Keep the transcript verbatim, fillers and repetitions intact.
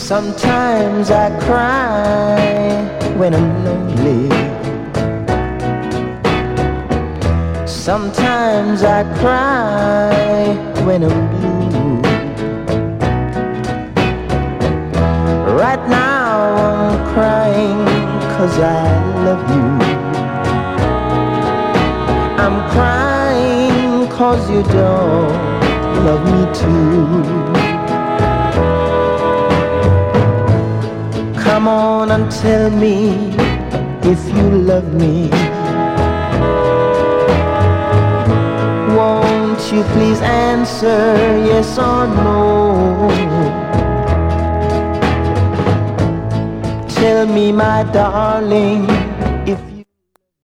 Sometimes I cry when I'm lonely. Sometimes I cry when I'm blue. Right now I'm crying 'cause I love you. I'm crying 'cause you don't love me too. Come on and tell me if you love me. Won't you please answer yes or no? Tell me, my darling,